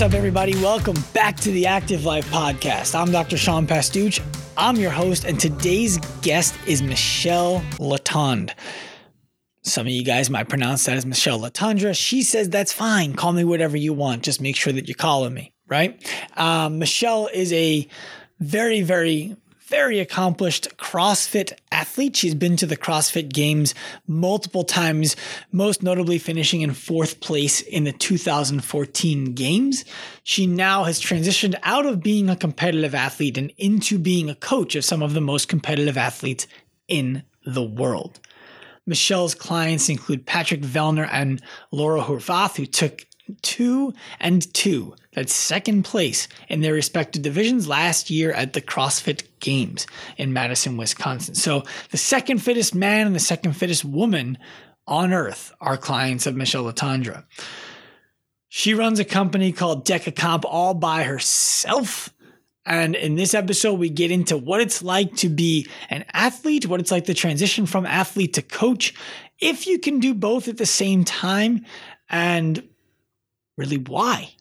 What's up, everybody? Welcome back to the Active Life Podcast. I'm Dr. Sean Pastuch. I'm your host, and today's guest is Michelle Latendre. Some of you guys might pronounce that as Michelle Latendre. She says, that's fine. Call me whatever you want. Just make sure that you're calling me, right? Michelle is a very accomplished CrossFit athlete. She's been to the CrossFit Games multiple times, most notably finishing in 4th place in the 2014 Games. She now has transitioned out of being a competitive athlete and into being a coach of some of the most competitive athletes in the world. Michelle's clients include Patrick Vellner and Laura Horvath, who took 2 and 2. That's second place in their respective divisions last year at the CrossFit Games in Madison, Wisconsin. So the second fittest man and the second fittest woman on earth are clients of Michelle Latendre. She runs a company called DecaComp all by herself. And in this episode, we get into what it's like to be an athlete, what it's like to transition from athlete to coach, if you can do both at the same time, and really why.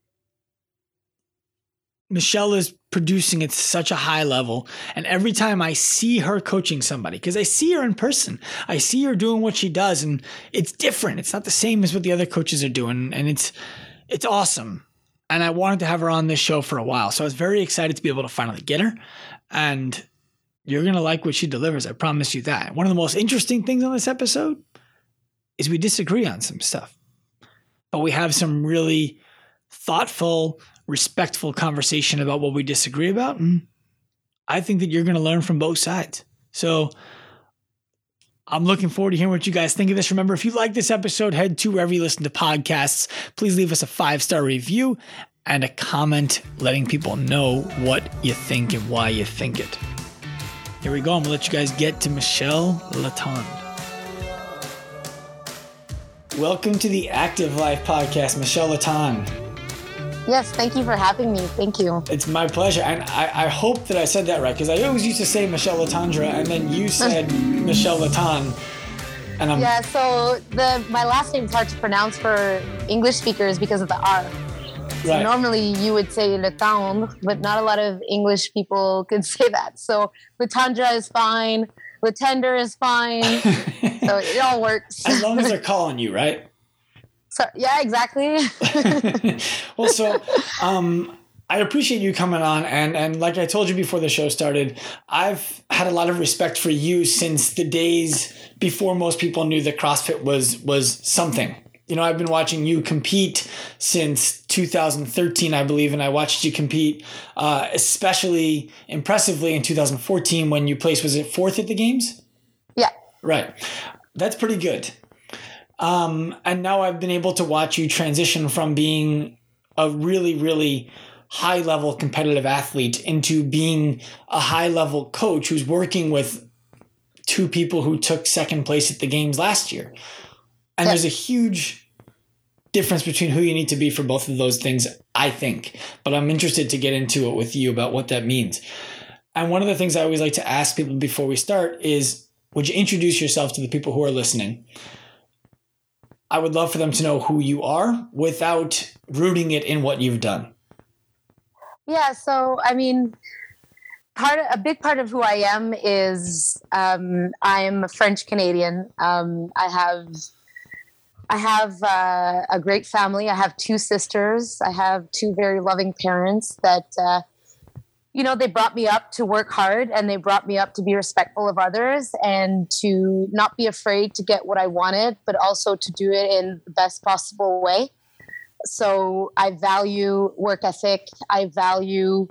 Michelle is producing at such a high level, and every time I see her coaching somebody, because I see her in person, I see her doing what she does, and it's different. It's not the same as what the other coaches are doing, and it's awesome. And I wanted to have her on this show for a while, so I was very excited to be able to finally get her, and you're going to like what she delivers. I promise you that. One of the most interesting things on this episode is we disagree on some stuff, but we have some really thoughtful, respectful conversation about what we disagree about. And I think that you're going to learn from both sides. So I'm looking forward to hearing what you guys think of this. Remember, if you like this episode, head to wherever you listen to podcasts. Please leave us a 5-star review and a comment letting people know what you think and why you think it. Here we go. I'm going to let you guys get to Michelle Latendre. Welcome to the Active Life Podcast, Michelle Latendre. Yes, thank you for having me. Thank you. It's my pleasure. And I hope that I said that right, because I always used to say Michelle Latendre, and then you said Michelle Latendre. And yeah, so my last name is hard to pronounce for English speakers because of the R. So right. Normally you would say Latendre, but not a lot of English people could say that. So Latendre is fine. Latender is fine. So it all works. As long as they're calling you, right? So, yeah, exactly. Well, so I appreciate you coming on. And like I told you before the show started, I've had a lot of respect for you since the days before most people knew that CrossFit was something. You know, I've been watching you compete since 2013, I believe, and I watched you compete especially impressively in 2014 when you placed, was it 4th at the Games? Yeah. Right. That's pretty good. And now I've been able to watch you transition from being a really high-level competitive athlete into being a high-level coach who's working with 2 people who took second place at the Games last year. And there's a huge difference between who you need to be for both of those things, I think. But I'm interested to get into it with you about what that means. And one of the things I always like to ask people before we start is, would you introduce yourself to the people who are listening? I would love for them to know who you are without rooting it in what you've done. Yeah, so I mean, a big part of who I am is I'm a French Canadian. I have a great family. I have 2 sisters. I have 2 very loving parents that they brought me up to work hard, and they brought me up to be respectful of others and to not be afraid to get what I wanted, but also to do it in the best possible way. So I value work ethic. I value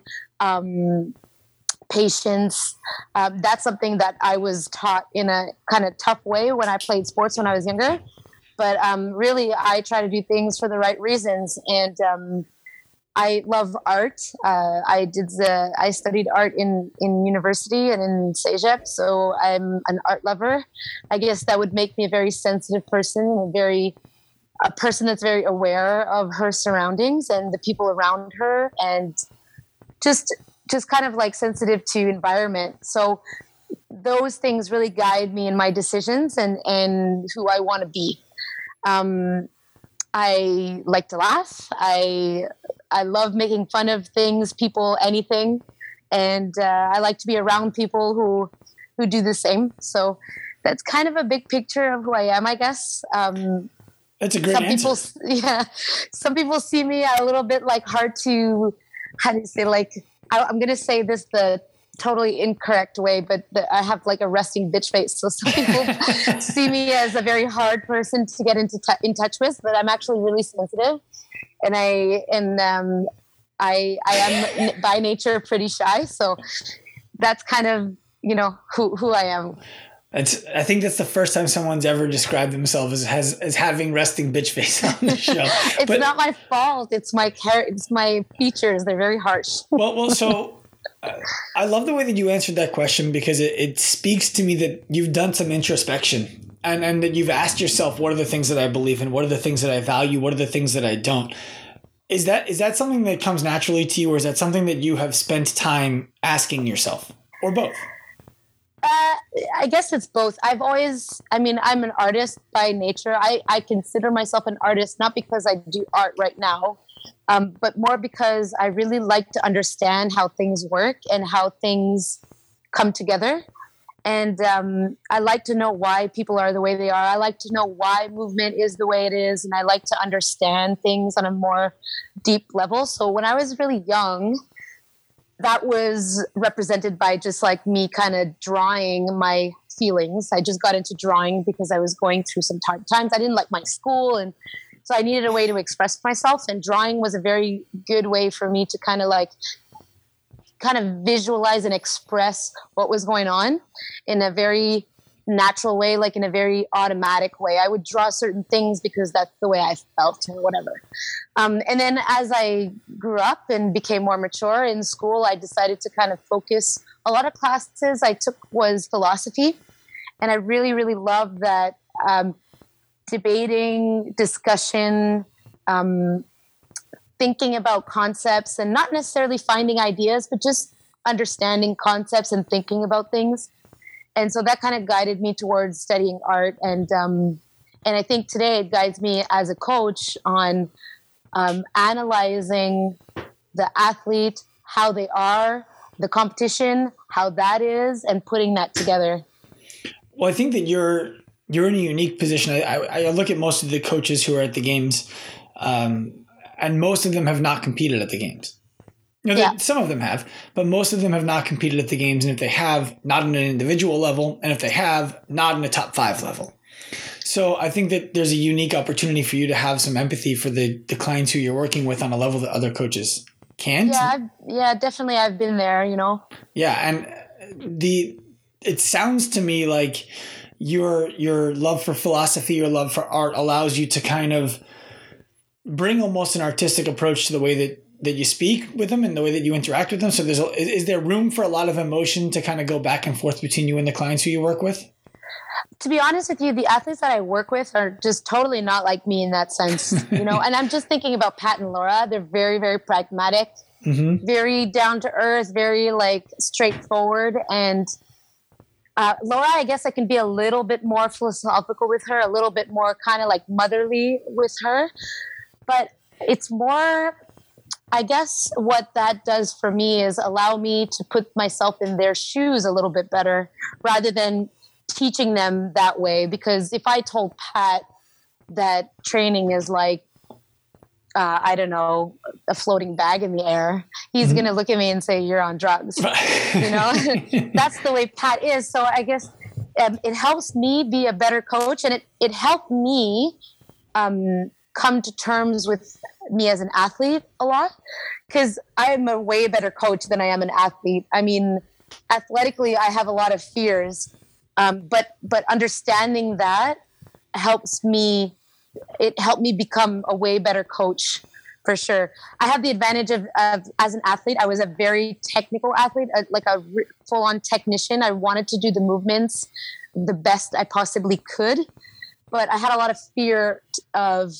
patience. That's something that I was taught in a kind of tough way when I played sports when I was younger. But really, I try to do things for the right reasons. And I love art. I studied art in university and in CEGEP, so I'm an art lover. I guess that would make me a very sensitive person, a person that's very aware of her surroundings and the people around her, and just kind of like sensitive to environment. So those things really guide me in my decisions and who I want to be. I like to laugh. I I love making fun of things, people, anything. And I like to be around people who do the same. So that's kind of a big picture of who I am, I guess. That's a great answer. Some people see me a little bit like hard to, how do you say, like, I'm going to say this the totally incorrect way, but I have like a resting bitch face. So some people see me as a very hard person to get in touch with, but I'm actually really sensitive. And I am by nature pretty shy. So that's kind of, who I am. I think that's the first time someone's ever described themselves as having resting bitch face on the show. It's not my fault. It's my features. They're very harsh. So I love the way that you answered that question, because it speaks to me that you've done some introspection and that you've asked yourself, what are the things that I believe in? What are the things that I value? What are the things that I don't? Is that something that comes naturally to you, or is that something that you have spent time asking yourself, or both? I guess it's both. I'm an artist by nature. I consider myself an artist, not because I do art right now, but more because I really like to understand how things work and how things come together. And I like to know why people are the way they are. I like to know why movement is the way it is. And I like to understand things on a more deep level. So when I was really young, that was represented by just like me kind of drawing my feelings. I just got into drawing because I was going through some hard times. I didn't like my school, and so I needed a way to express myself, and drawing was a very good way for me to kind of visualize and express what was going on in a very natural way, like in a very automatic way. I would draw certain things because that's the way I felt or whatever. And then as I grew up and became more mature in school, I decided to kind of focus. A lot of classes I took was philosophy. And I really, really loved that debating, discussion, thinking about concepts, and not necessarily finding ideas, but just understanding concepts and thinking about things. And so that kind of guided me towards studying art. And I think today it guides me as a coach on analyzing the athlete, how they are, the competition, how that is, and putting that together. Well, I think that you're in a unique position. I look at most of the coaches who are at the games, and most of them have not competed at the games. Some of them have, but most of them have not competed at the games. And if they have, not on an individual level. And if they have, not in a top 5 level. So I think that there's a unique opportunity for you to have some empathy for the clients who you're working with on a level that other coaches can't. Yeah, definitely. I've been there, Yeah. And it sounds to me like your love for philosophy, your love for art allows you to kind of bring almost an artistic approach to the way that you speak with them and the way that you interact with them. So is there room for a lot of emotion to kind of go back and forth between you and the clients who you work with? To be honest with you, the athletes that I work with are just totally not like me in that sense, And I'm just thinking about Pat and Laura. They're very, very pragmatic, very down to earth, very like straightforward. And Laura, I guess I can be a little bit more philosophical with her, a little bit more kind of like motherly with her. But it's more, I guess what that does for me is allow me to put myself in their shoes a little bit better rather than teaching them that way. Because if I told Pat that training is like, I don't know, a floating bag in the air, he's going to look at me and say, you're on drugs. That's the way Pat is. So I guess it helps me be a better coach, and it helped me come to terms with me as an athlete a lot, because I'm a way better coach than I am an athlete. I mean, athletically, I have a lot of fears, but understanding that helps me. It helped me become a way better coach, for sure. I have the advantage of as an athlete, I was a very technical athlete, like a full-on technician. I wanted to do the movements the best I possibly could, but I had a lot of fear of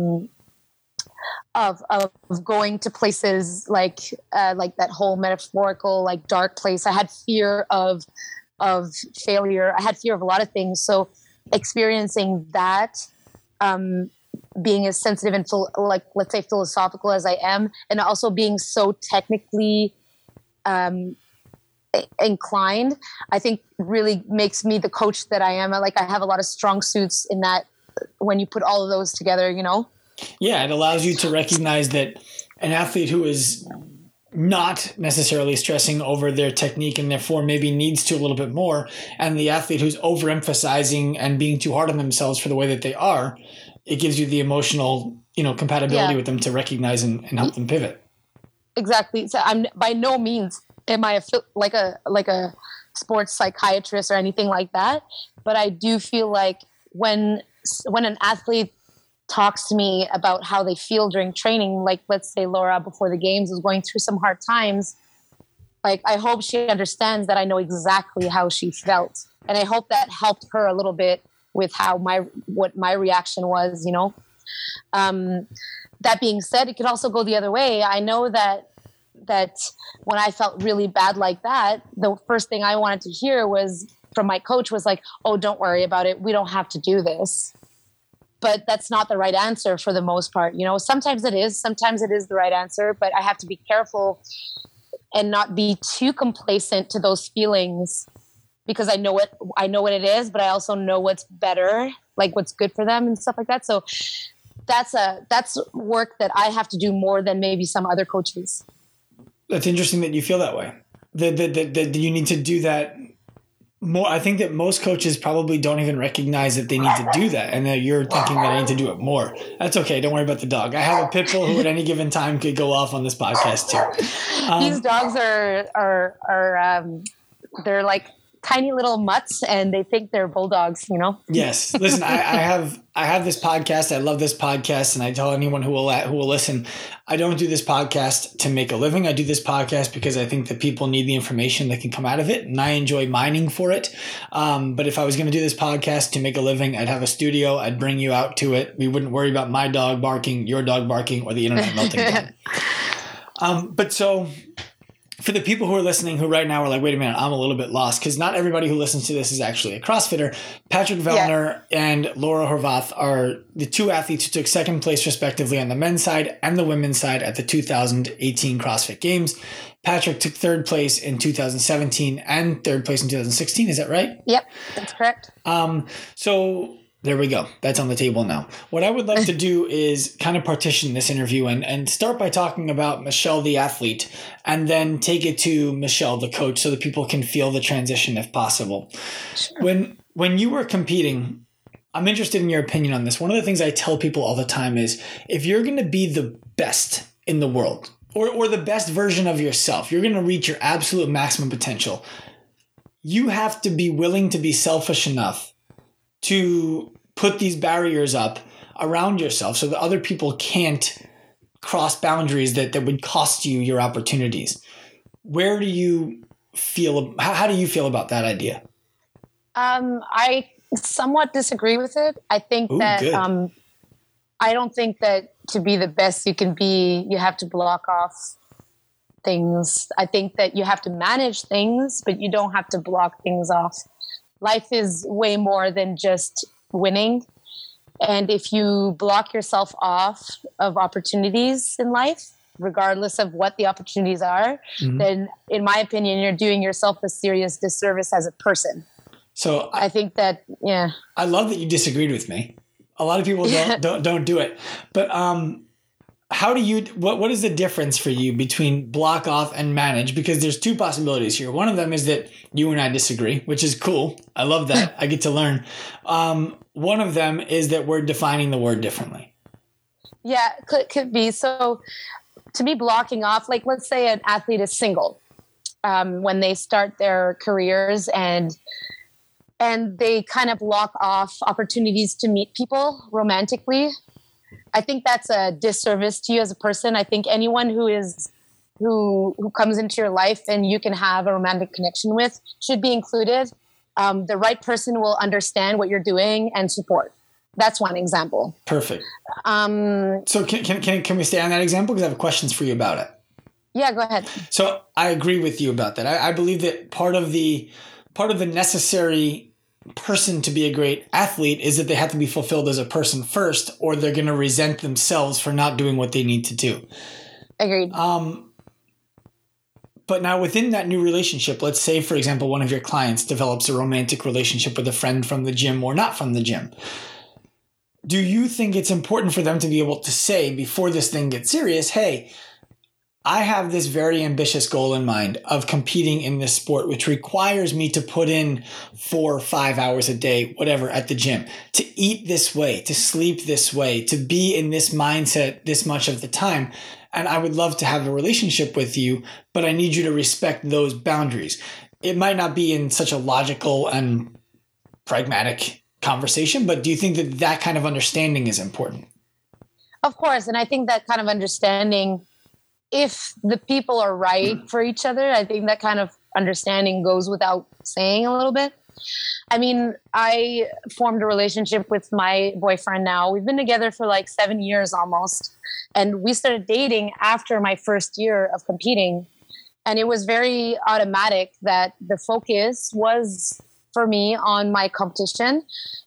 going to places like that whole metaphorical, like dark place. I had fear of failure. I had fear of a lot of things. So experiencing that being as sensitive and like, let's say, philosophical as I am, and also being so technically inclined, I think really makes me the coach that I am. Like, I have a lot of strong suits in that when you put all of those together, you know? Yeah, it allows you to recognize that an athlete who is not necessarily stressing over their technique and therefore maybe needs to a little bit more, and the athlete who's overemphasizing and being too hard on themselves for the way that they are, it gives you the emotional, compatibility with them to recognize and help them pivot. Exactly. So I'm by no means am I like a sports psychiatrist or anything like that, but I do feel like when an athlete talks to me about how they feel during training, like let's say Laura before the games was going through some hard times, like I hope she understands that I know exactly how she felt, and I hope that helped her a little bit with what my reaction was, That being said, it could also go the other way. I know that when I felt really bad like that, the first thing I wanted to hear was from my coach was like, "Oh, don't worry about it. We don't have to do this." But that's not the right answer for the most part. Sometimes it is the right answer, but I have to be careful and not be too complacent to those feelings, because I know what it is, but I also know what's better, like what's good for them and stuff like that. So that's work that I have to do more than maybe some other coaches. That's interesting that you feel that way. That you need to do that more. I think that most coaches probably don't even recognize that they need to do that, and that you're thinking that I need to do it more. That's okay. Don't worry about the dog. I have a pit bull who at any given time could go off on this podcast too. These dogs are they're like tiny little mutts, and they think they're bulldogs, Yes. Listen, I have this podcast. I love this podcast. And I tell anyone who will listen, I don't do this podcast to make a living. I do this podcast because I think that people need the information that can come out of it. And I enjoy mining for it. But if I was going to do this podcast to make a living, I'd have a studio. I'd bring you out to it. We wouldn't worry about my dog barking, your dog barking, or the internet melting down. But so for the people who are listening who right now are like, wait a minute, I'm a little bit lost, because not everybody who listens to this is actually a CrossFitter. Patrick Vellner and Laura Horvath are the two athletes who took second place respectively on the men's side and the women's side at the 2018 CrossFit Games. Patrick took third place in 2017 and third place in 2016. Is that right? Yep, that's correct. So there we go. That's on the table now. What I would like to do is kind of partition this interview and start by talking about Michelle, the athlete, and then take it to Michelle, the coach, so that people can feel the transition if possible. Sure. When you were competing, I'm interested in your opinion on this. One of the things I tell people all the time is if you're going to be the best in the world or the best version of yourself, you're going to reach your absolute maximum potential. You have to be willing to be selfish enough to put these barriers up around yourself so that other people can't cross boundaries that would cost you your opportunities. Where do you feel, how do you feel about that idea? I somewhat disagree with it. I think that I don't think that to be the best you can be, you have to block off things. I think that you have to manage things, but you don't have to block things off. Life is way more than just winning. And if you block yourself off of opportunities in life, regardless of what the opportunities are, then in my opinion, you're doing yourself a serious disservice as a person. So I think that, yeah. I love that you disagreed with me. A lot of people don't do it. But how do you, what is the difference for you between block off and manage? Because there's two possibilities here. One of them is that you and I disagree, which is cool. I love that. I get to learn. One of them is that we're defining the word differently. Yeah, could be. So to be blocking off, like let's say an athlete is single when they start their careers and they kind of block off opportunities to meet people romantically. I think that's a disservice to you as a person. I think anyone who comes into your life and you can have a romantic connection with should be included. The right person will understand what you're doing and support. That's one example. Perfect. So can we stay on that example? Because I have questions for you about it. Yeah, go ahead. So I agree with you about that. I believe that part of the necessary person to be a great athlete is that they have to be fulfilled as a person first, or they're going to resent themselves for not doing what they need to do. Agreed. But now within that new relationship, let's say, for example, one of your clients develops a romantic relationship with a friend from the gym or not from the gym. Do you think it's important for them to be able to say before this thing gets serious, hey, I have this very ambitious goal in mind of competing in this sport, which requires me to put in 4 or 5 hours a day, whatever, at the gym, to eat this way, to sleep this way, to be in this mindset this much of the time. And I would love to have a relationship with you, but I need you to respect those boundaries. It might not be in such a logical and pragmatic conversation, but do you think that that kind of understanding is important? Of course. And I think that kind of understanding, if the people are right for each other, I think that kind of understanding goes without saying a little bit. I mean, I formed a relationship with my boyfriend now. We've been together for like 7 years almost. And we started dating after my first year of competing. And it was very automatic that the focus was for me on my competition.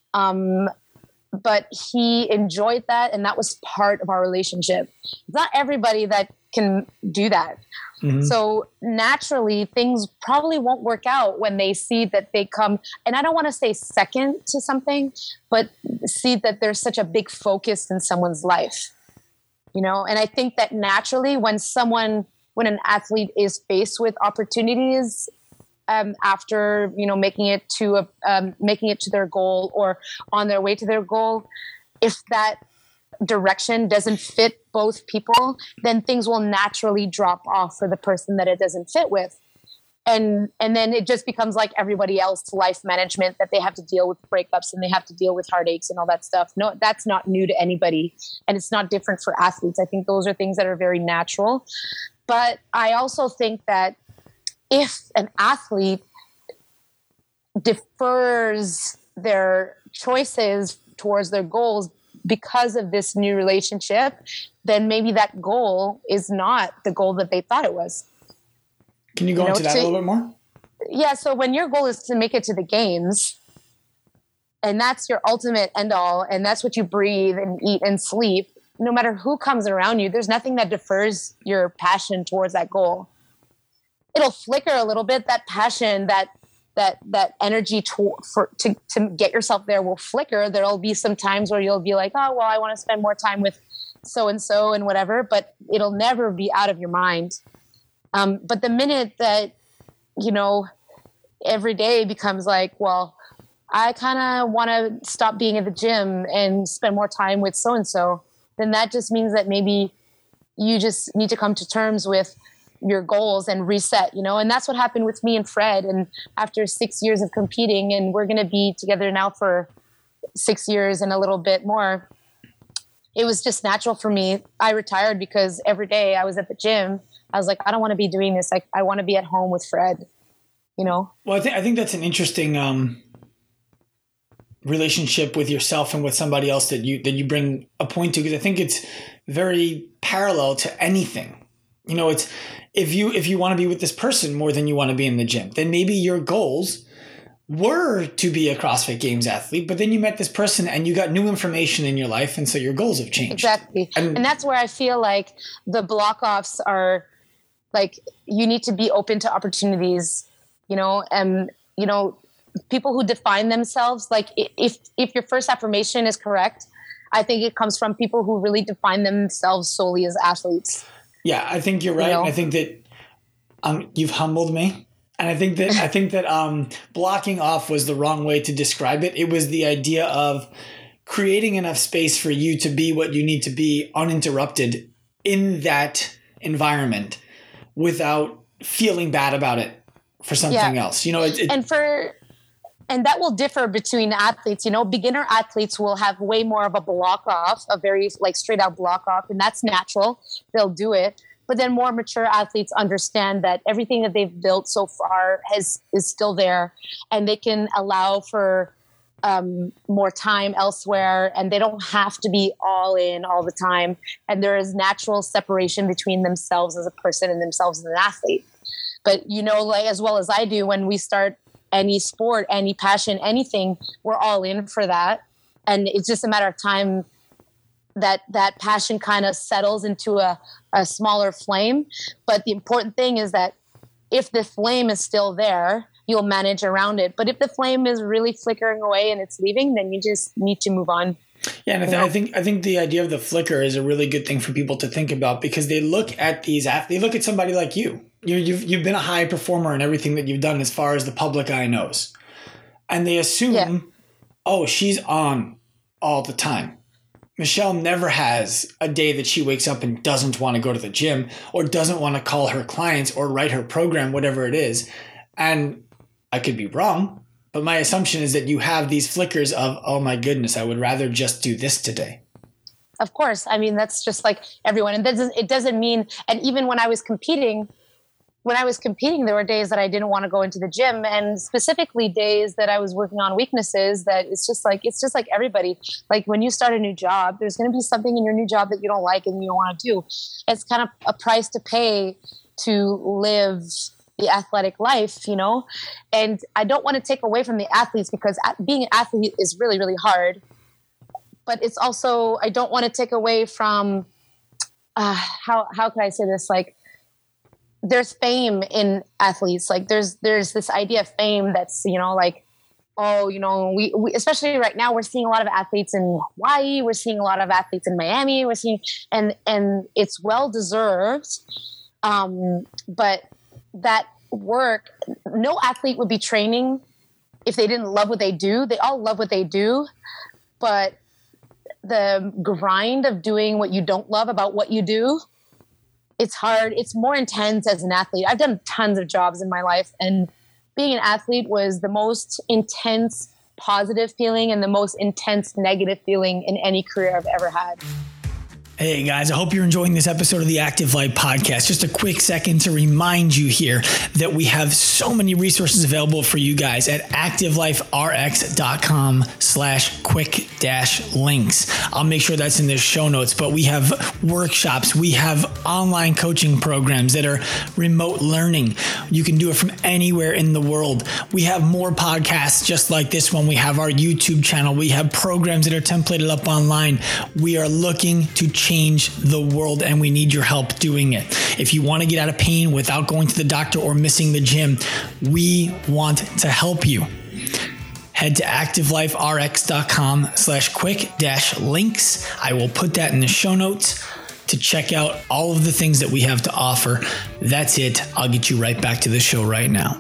But he enjoyed that, and that was part of our relationship. It's not everybody that can do that. Mm-hmm. So naturally, things probably won't work out when they see that they come, and I don't want to say second to something, but see that there's such a big focus in someone's life, you know? And I think that naturally when an athlete is faced with opportunities, after, you know, making it to their goal or on their way to their goal, if that direction doesn't fit both people, then things will naturally drop off for the person that it doesn't fit with. And then it just becomes like everybody else, life management, that they have to deal with breakups and they have to deal with heartaches and all that stuff. No, that's not new to anybody. And it's not different for athletes. I think those are things that are very natural. But I also think that if an athlete defers their choices towards their goals because of this new relationship, then maybe that goal is not the goal that they thought it was. Can you go into that a little bit more? Yeah. So when your goal is to make it to the games, and that's your ultimate end all, and that's what you breathe and eat and sleep, no matter who comes around you, there's nothing that defers your passion towards that goal. It'll flicker a little bit. That passion, that energy to get yourself there will flicker. There'll be some times where you'll be like, oh, well, I want to spend more time with so-and-so and whatever, but it'll never be out of your mind. But the minute that, you know, every day becomes like, well, I kind of want to stop being at the gym and spend more time with so-and-so, then that just means that maybe you just need to come to terms with your goals and reset, you know? And that's what happened with me and Fred. And after 6 years of competing, and we're going to be together now for 6 years and a little bit more, it was just natural for me. I retired because every day I was at the gym. I was like, I don't want to be doing this. I want to be at home with Fred, you know? Well, I think that's an interesting relationship with yourself and with somebody else that you bring a point to, because I think it's very parallel to anything. You know, it's if you want to be with this person more than you want to be in the gym, then maybe your goals were to be a CrossFit Games athlete, but then you met this person and you got new information in your life, and so your goals have changed. Exactly. And that's where I feel like the block offs are like, you need to be open to opportunities, you know, and, you know, people who define themselves, like if your first affirmation is correct, I think it comes from people who really define themselves solely as athletes. Yeah, I think you're right. You know? I think that you've humbled me. And I think that blocking off was the wrong way to describe it. It was the idea of creating enough space for you to be what you need to be uninterrupted in that environment without feeling bad about it for something else. You know, and that will differ between athletes. You know, beginner athletes will have way more of a block off, a very like straight out block off, and that's natural. They'll do it. But then more mature athletes understand that everything that they've built so far is still there, and they can allow for more time elsewhere, and they don't have to be all in all the time. And there is natural separation between themselves as a person and themselves as an athlete. But, you know, like as well as I do, when we start any sport, any passion, anything, we're all in for that. And it's just a matter of time that passion kind of settles into a smaller flame. But the important thing is that if the flame is still there, you'll manage around it. But if the flame is really flickering away and it's leaving, then you just need to move on. Yeah, and I think the idea of the flicker is a really good thing for people to think about, because they look at they look at somebody like you. You've been a high performer in everything that you've done as far as the public eye knows, and they assume, oh, she's on all the time. Michelle never has a day that she wakes up and doesn't want to go to the gym or doesn't want to call her clients or write her program, whatever it is. And I could be wrong, but my assumption is that you have these flickers of, oh my goodness, I would rather just do this today. Of course. I mean, that's just like everyone. And it doesn't mean, and even when I was competing, there were days that I didn't want to go into the gym, and specifically days that I was working on weaknesses that it's just like everybody. Like when you start a new job, there's going to be something in your new job that you don't like and you don't want to do. It's kind of a price to pay to live the athletic life, you know? And I don't want to take away from the athletes, because being an athlete is really, really hard. But it's also, I don't want to take away from, how can I say this? Like, there's fame in athletes. Like there's this idea of fame that's, you know, like, oh, you know, we especially right now, we're seeing a lot of athletes in Hawaii. We're seeing a lot of athletes in Miami. We're seeing, and it's well deserved. But that work, no athlete would be training if they didn't love what they do. They all love what they do, but the grind of doing what you don't love about what you do, it's hard. It's more intense as an athlete. I've done tons of jobs in my life, and being an athlete was the most intense positive feeling and the most intense negative feeling in any career I've ever had. Hey guys, I hope you're enjoying this episode of the Active Life Podcast. Just a quick second to remind you here that we have so many resources available for you guys at activeliferx.com/quick-links. I'll make sure that's in the show notes, but we have workshops. We have online coaching programs that are remote learning. You can do it from anywhere in the world. We have more podcasts just like this one. We have our YouTube channel. We have programs that are templated up online. We are looking to change the world, and we need your help doing it. If you want to get out of pain without going to the doctor or missing the gym, we want to help you. Head to activeliferx.com/quick-links. I will put that in the show notes to check out all of the things that we have to offer. That's it. I'll get you right back to the show right now.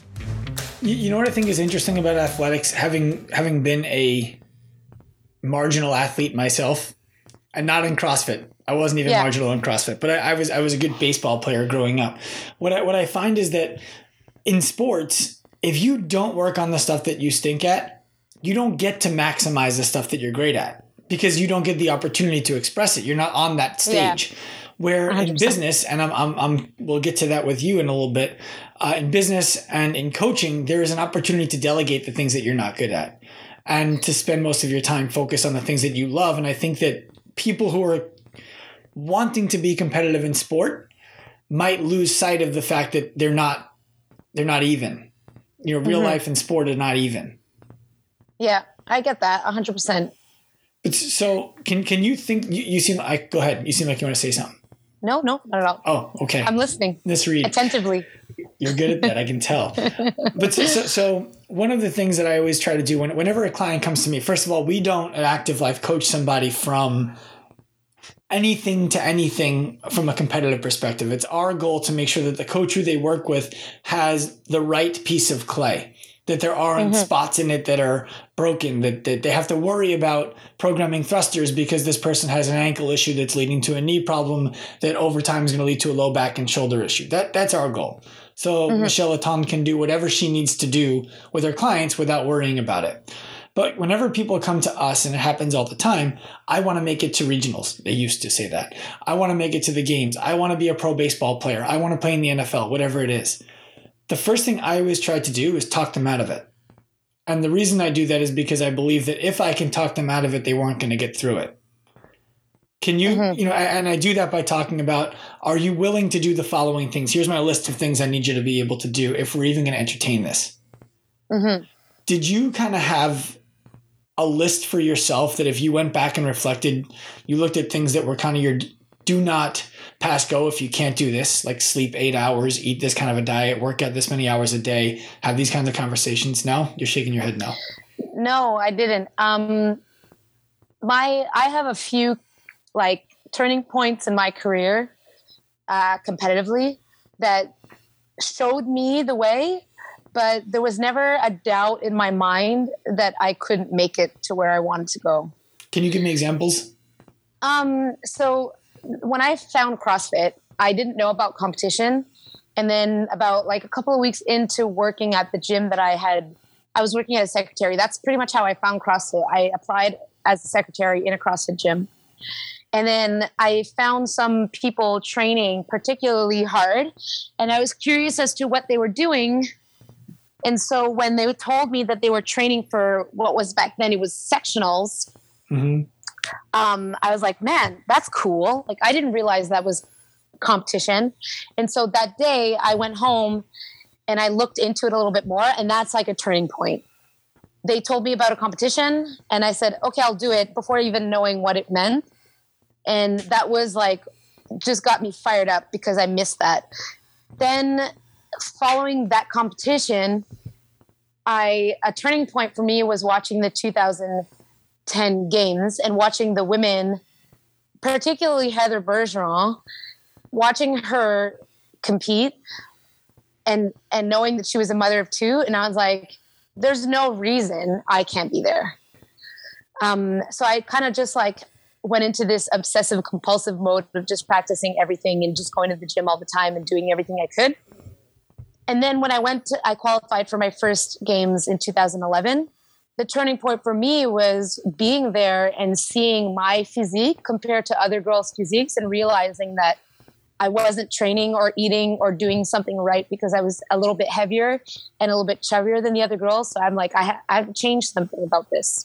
You know what I think is interesting about athletics, having been a marginal athlete myself, and not in CrossFit. I wasn't even marginal in CrossFit, but I was a good baseball player growing up. What I find is that in sports, if you don't work on the stuff that you stink at, you don't get to maximize the stuff that you're great at, because you don't get the opportunity to express it. You're not on that stage. Where 100%. In business, and we'll get to that with you in a little bit. In business and in coaching, there is an opportunity to delegate the things that you're not good at, and to spend most of your time focused on the things that you love. And I think that people who are wanting to be competitive in sport might lose sight of the fact that they're not even. You know, real life and sport are not even. Yeah, I get that 100%. But so can you think, you seem like, go ahead. You seem like you want to say something. No, not at all. Oh, okay. I'm listening. Let's read. Attentively. You're good at that, I can tell. But so one of the things that I always try to do whenever a client comes to me, first of all, we don't at Active Life coach somebody from anything to anything from a competitive perspective. It's our goal to make sure that the coach who they work with has the right piece of clay, that there aren't spots in it that are broken, that they have to worry about programming thrusters because this person has an ankle issue that's leading to a knee problem that over time is going to lead to a low back and shoulder issue. That's our goal. So Michelle Latond can do whatever she needs to do with her clients without worrying about it. But whenever people come to us, and it happens all the time, I want to make it to regionals. They used to say that. I want to make it to the games. I want to be a pro baseball player. I want to play in the NFL, whatever it is. The first thing I always try to do is talk them out of it. And the reason I do that is because I believe that if I can talk them out of it, they weren't going to get through it. Can you, and I do that by talking about, are you willing to do the following things? Here's my list of things I need you to be able to do if we're even going to entertain this. Mm-hmm. Did you kind of have a list for yourself that if you went back and reflected, you looked at things that were kind of your do not pass go if you can't do this, like sleep 8 hours, eat this kind of a diet, work out this many hours a day, have these kinds of conversations? No? You're shaking your head no. No, I didn't. I have a few like turning points in my career competitively that showed me the way, but there was never a doubt in my mind that I couldn't make it to where I wanted to go. Can you give me examples? So when I found CrossFit, I didn't know about competition. And then about like a couple of weeks into working at the gym that I was working as a secretary. That's pretty much how I found CrossFit. I applied as a secretary in a CrossFit gym. And then I found some people training particularly hard, and I was curious as to what they were doing. And so when they told me that they were training for what was back then, it was sectionals. Mm-hmm. I was like, man, that's cool. Like, I didn't realize that was competition. And so that day I went home and I looked into it a little bit more, and that's like a turning point. They told me about a competition and I said, okay, I'll do it, before even knowing what it meant. And that was like, just got me fired up because I missed that. Then following that competition, a turning point for me was watching the 2010 games and watching the women, particularly Heather Bergeron, watching her compete and knowing that she was a mother of two. And I was like, there's no reason I can't be there. So I kind of just like went into this obsessive compulsive mode of just practicing everything and just going to the gym all the time and doing everything I could. And then when I qualified for my first games in 2011. The turning point for me was being there and seeing my physique compared to other girls' physiques and realizing that I wasn't training or eating or doing something right because I was a little bit heavier and a little bit chubbier than the other girls. So I'm like, I have to change something about this.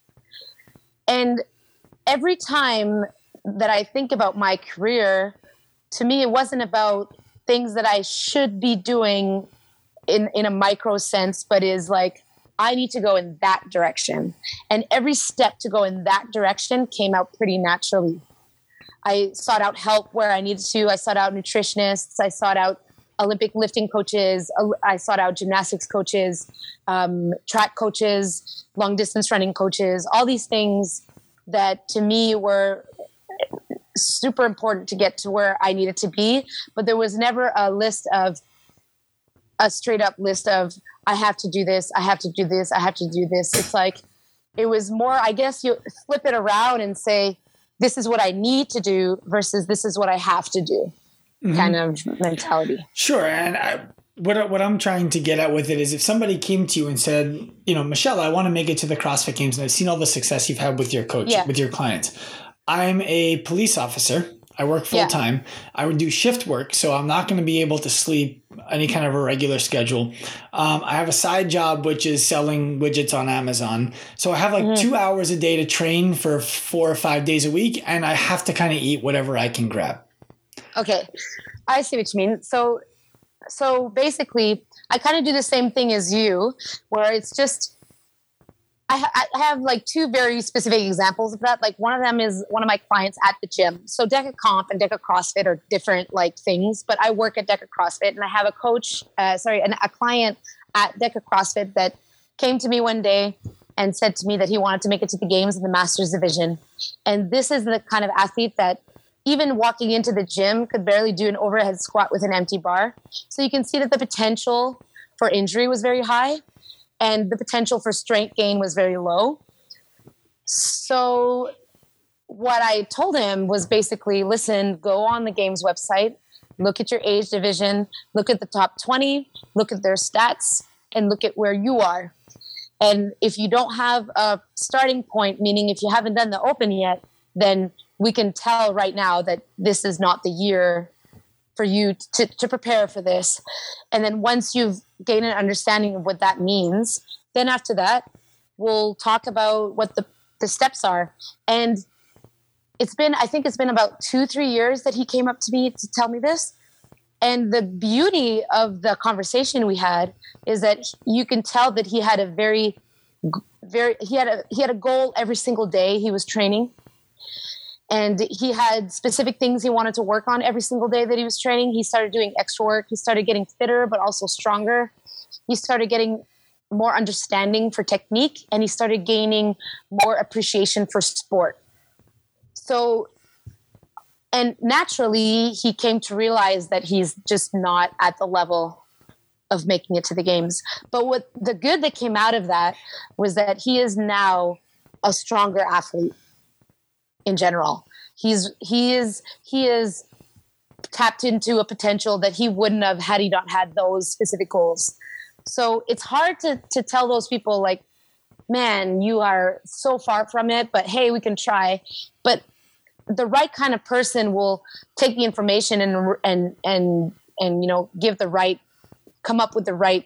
And every time that I think about my career, to me, it wasn't about things that I should be doing in a micro sense, but is like, I need to go in that direction. And every step to go in that direction came out pretty naturally. I sought out help where I needed to. I sought out nutritionists. I sought out Olympic lifting coaches. I sought out gymnastics coaches, track coaches, long distance running coaches, all these things that to me were super important to get to where I needed to be. But there was never a straight up list of, I have to do this, I have to do this, I have to do this. It's like, it was more, I guess you flip it around and say, this is what I need to do versus this is what I have to do, kind of mentality. Sure. And what I'm trying to get at with it is if somebody came to you and said, Michelle, I want to make it to the CrossFit Games and I've seen all the success you've had with your coach, with your clients. I'm a police officer. I work full time. I would do shift work, so I'm not going to be able to sleep any kind of a regular schedule. I have a side job, which is selling widgets on Amazon. So I have like 2 hours a day to train for 4 or 5 days a week, and I have to kind of eat whatever I can grab. Okay. I see what you mean. So basically, I kind of do the same thing as you, where it's just, I have like two very specific examples of that. Like one of them is one of my clients at the gym. So DECA Comp and DECA CrossFit are different like things, but I work at DECA CrossFit and I have a client at DECA CrossFit that came to me one day and said to me that he wanted to make it to the games in the Masters division. And this is the kind of athlete that even walking into the gym could barely do an overhead squat with an empty bar. So you can see that the potential for injury was very high. And the potential for strength gain was very low. So what I told him was basically, listen, go on the games website, look at your age division, look at the top 20, look at their stats, and look at where you are. And if you don't have a starting point, meaning if you haven't done the open yet, then we can tell right now that this is not the year for you to prepare for this. And then once you've gained an understanding of what that means, then after that, we'll talk about what the steps are. And I think it's been about 2-3 years that he came up to me to tell me this. And the beauty of the conversation we had is that you can tell that he had he had a goal every single day he was training. And he had specific things he wanted to work on every single day that he was training. He started doing extra work. He started getting fitter, but also stronger. He started getting more understanding for technique, and he started gaining more appreciation for sport. So, and naturally, he came to realize that he's just not at the level of making it to the games. But what the good that came out of that was that he is now a stronger athlete in general. He is tapped into a potential that he wouldn't have had he not had those specific goals. So it's hard to tell those people like, man, you are so far from it, but hey, we can try. But the right kind of person will take the information and you know, come up with the right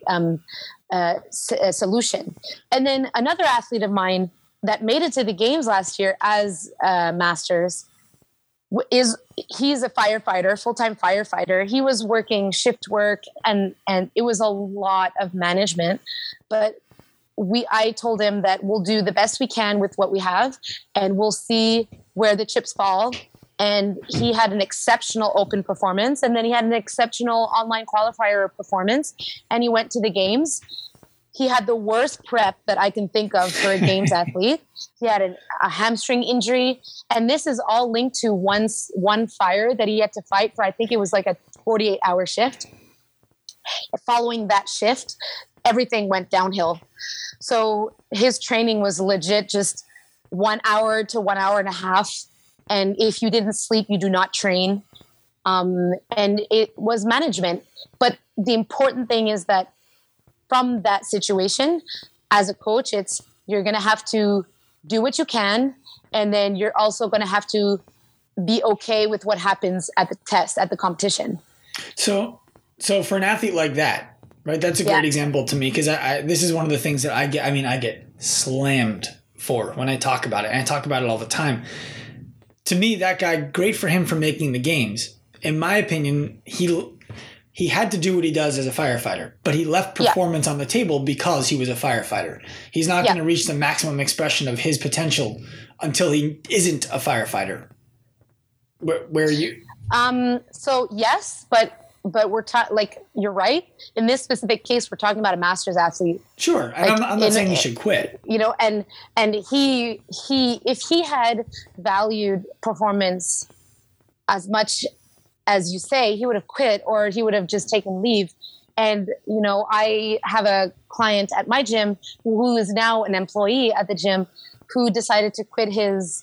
solution. And then another athlete of mine that made it to the games last year as masters he's a firefighter, full-time firefighter. He was working shift work and it was a lot of management, but I told him that we'll do the best we can with what we have and we'll see where the chips fall. And he had an exceptional open performance, and then he had an exceptional online qualifier performance, and he went to the games. He had the worst prep that I can think of for a games athlete. He had a hamstring injury, and this is all linked to one fire that he had to fight for. I think it was like a 48-hour shift. Following that shift, everything went downhill. So his training was legit just 1 hour to 1 hour and a half. And if you didn't sleep, you do not train. And it was management. But the important thing is that from that situation, as a coach, you're going to have to do what you can. And then you're also going to have to be okay with what happens at the test, at the competition. So for an athlete like that, right, that's a great example to me, because this is one of the things that I get slammed for when I talk about it. And I talk about it all the time. To me, that guy, great for him for making the games. In my opinion, he had to do what he does as a firefighter, but he left performance on the table because he was a firefighter. He's not going to reach the maximum expression of his potential until he isn't a firefighter. Where are you? So yes, but we're you're right. In this specific case, we're talking about a master's athlete. Sure. And I'm not saying he should quit. You know, and he if he had valued performance as much as you say, he would have quit, or he would have just taken leave. And, you know, I have a client at my gym who is now an employee at the gym who decided to quit his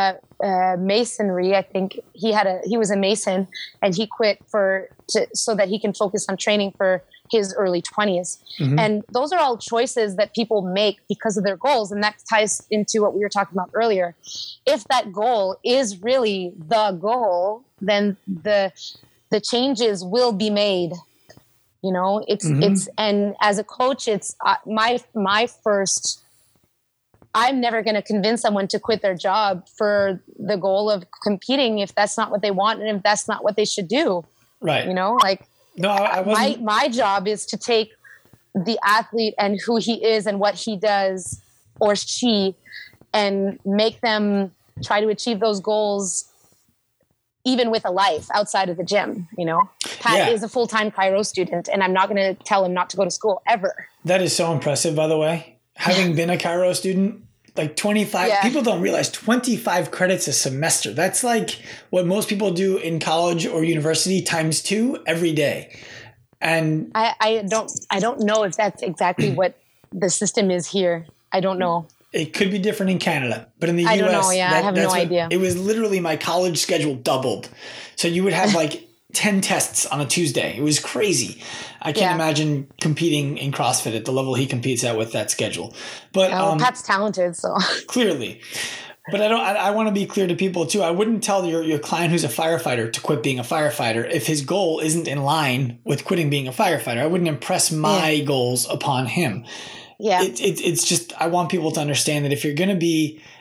masonry. I think he was a mason, and he quit so that he can focus on training for his early 20s. Mm-hmm. And those are all choices that people make because of their goals. And that ties into what we were talking about earlier. If that goal is really the goal, then the changes will be made. You know, and as a coach, it's my first, I'm never going to convince someone to quit their job for the goal of competing if that's not what they want and if that's not what they should do. Right. You know, like, no, I wasn't. My job is to take the athlete and who he is and what he does or she, and make them try to achieve those goals even with a life outside of the gym. You know, Pat is a full-time chiro student, and I'm not going to tell him not to go to school ever. That is so impressive, by the way. Having been a chiro student, like 25, people don't realize 25 credits a semester. That's like what most people do in college or university times 2 every day. And I don't know if that's exactly what the system is here. I don't know. It could be different in Canada, but in the US, I don't know. I have no idea. It was literally my college schedule doubled. So you would have like 10 tests on a Tuesday. It was crazy. I can't imagine competing in CrossFit at the level he competes at with that schedule. But Pat's talented, so clearly. But I want to be clear to people too. I wouldn't tell your client who's a firefighter to quit being a firefighter if his goal isn't in line with quitting being a firefighter. I wouldn't impress my goals upon him. Yeah. It's just, I want people to understand that if you're going to be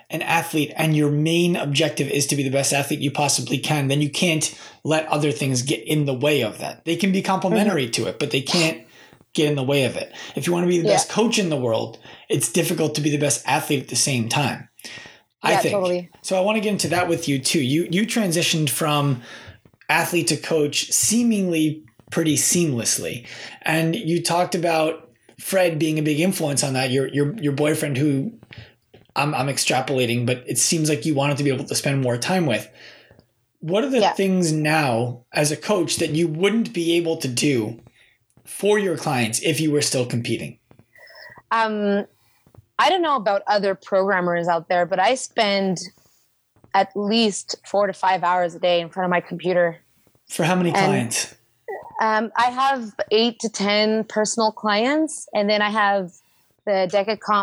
an athlete and your main objective is to be the best athlete you possibly can, then you can't let other things get in the way of that. They can be complementary to it, but they can't get in the way of it. If you want to be the best coach in the world, it's difficult to be the best athlete at the same time. I think. Totally. So I want to get into that with you too. You transitioned from athlete to coach seemingly pretty seamlessly. And you talked about Fred being a big influence on that. Your boyfriend, who I'm extrapolating, but it seems like you wanted to be able to spend more time with. What are the things now as a coach that you wouldn't be able to do for your clients if you were still competing? I don't know about other programmers out there, but I spend at least 4 to 5 hours a day in front of my computer. For how many clients? I have 8 to 10 personal clients, and then I have the DecaComp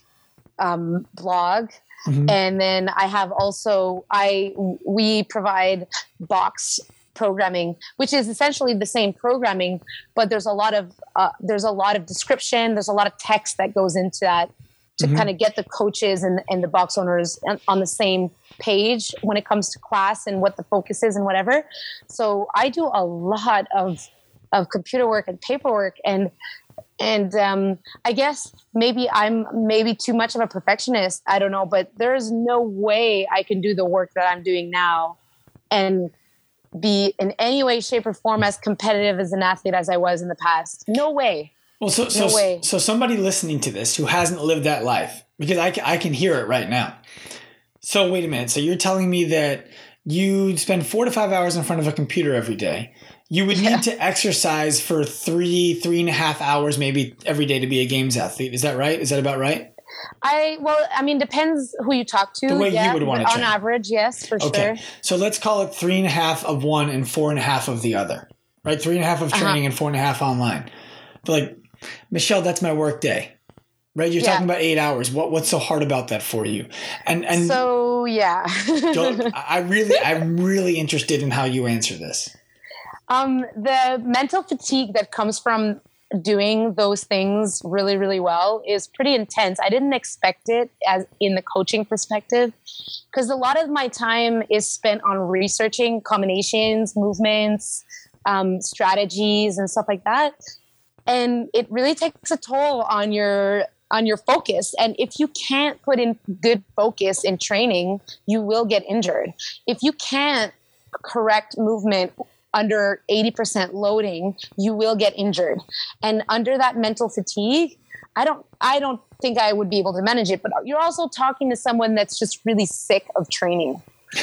blog. Mm-hmm. And then I have also, we provide box programming, which is essentially the same programming, but there's a lot of description. There's a lot of text that goes into that to kind of get the coaches and the box owners on the same page when it comes to class and what the focus is and whatever. So I do a lot of computer work and paperwork, and I guess maybe I'm too much of a perfectionist. I don't know, but there's no way I can do the work that I'm doing now and be in any way, shape, or form as competitive as an athlete as I was in the past. No way. Well, so somebody listening to this who hasn't lived that life, because I can hear it right now. So wait a minute. So you're telling me that you spend 4 to 5 hours in front of a computer every day. You would need to exercise for 3.5 hours maybe every day to be a games athlete. Is that right? Is that about right? Depends who you talk to. The way you would want to train. On average, yes, for sure. So let's call it 3.5 of one and 4.5 of the other, right? 3.5 of training and 4.5 online. But Michelle, that's my work day, right? You're talking about 8 hours. What's so hard about that for you? And so, yeah. I'm really interested in how you answer this. The mental fatigue that comes from doing those things really, really well is pretty intense. I didn't expect it as in the coaching perspective, because a lot of my time is spent on researching combinations, movements, strategies, and stuff like that. And it really takes a toll on your focus. And if you can't put in good focus in training, you will get injured. If you can't correct movement under 80% loading, you will get injured. And under that mental fatigue, I don't think I would be able to manage it. But you're also talking to someone that's just really sick of training.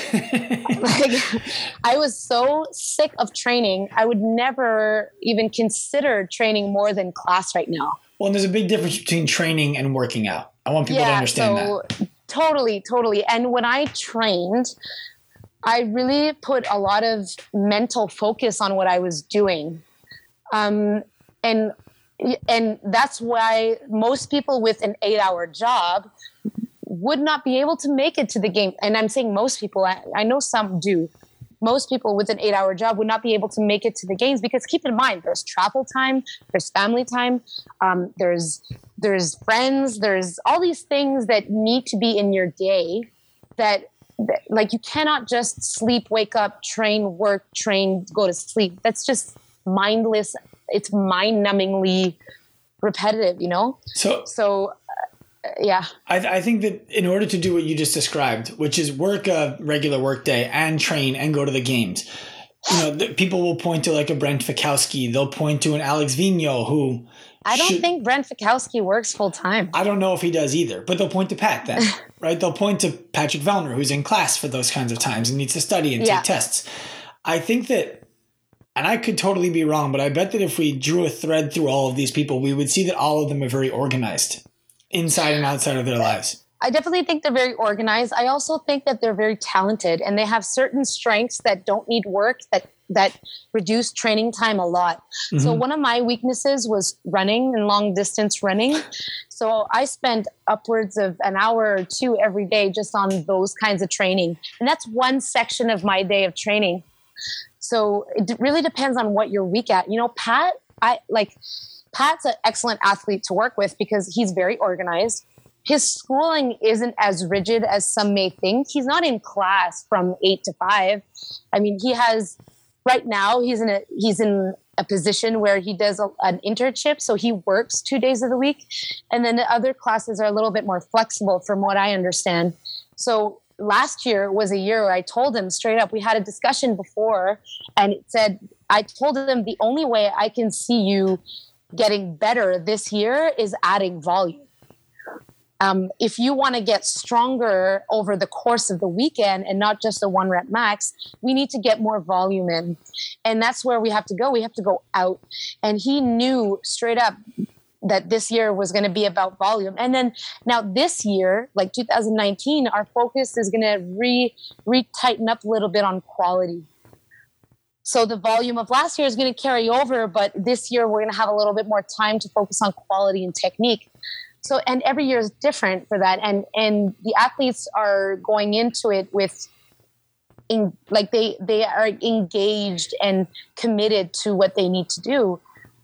I was so sick of training, I would never even consider training more than class right now. Well, and there's a big difference between training and working out. I want people to understand that. Totally. And when I trained, I really put a lot of mental focus on what I was doing. And that's why most people with an 8-hour job would not be able to make it to the game. And I'm saying most people, I know some do. Most people with an 8-hour job would not be able to make it to the games, because keep in mind, there's travel time, there's family time, there's friends, there's all these things that need to be in your day that like you cannot just sleep, wake up, train, work, train, go to sleep. That's just mindless. It's mind-numbingly repetitive, you know? So yeah. I think that in order to do what you just described, which is work a regular work day and train and go to the games, people will point to like a Brent Fikowski. They'll point to an Alex Vigneault who... I don't think Brent Fikowski works full time. I don't know if he does either, but they'll point to Pat then, right? They'll point to Patrick Vellner, who's in class for those kinds of times and needs to study and take tests. I think that, and I could totally be wrong, but I bet that if we drew a thread through all of these people, we would see that all of them are very organized inside and outside of their lives. I definitely think they're very organized. I also think that they're very talented, and they have certain strengths that don't need work, that reduce training time a lot. Mm-hmm. So one of my weaknesses was running and long distance running. So I spent upwards of an hour or two every day just on those kinds of training. And that's one section of my day of training. So it really depends on what you're weak at. Pat's an excellent athlete to work with because he's very organized. his schooling isn't as rigid as some may think. He's not in class from 8 to 5. I mean, right now he's in a position where he does an internship. So he works 2 days of the week. And then the other classes are a little bit more flexible from what I understand. So last year was a year where I told him straight up, we had a discussion before, and I told him the only way I can see you getting better this year is adding volume. If you want to get stronger over the course of the weekend and not just a 1 rep max, we need to get more volume in. And that's where we have to go. We have to go out. And he knew straight up that this year was going to be about volume. And then now this year, like 2019, our focus is going to re-tighten up a little bit on quality. So the volume of last year is going to carry over, but this year we're going to have a little bit more time to focus on quality and technique. So, and every year is different for that. And the athletes are going into it they are engaged and committed to what they need to do.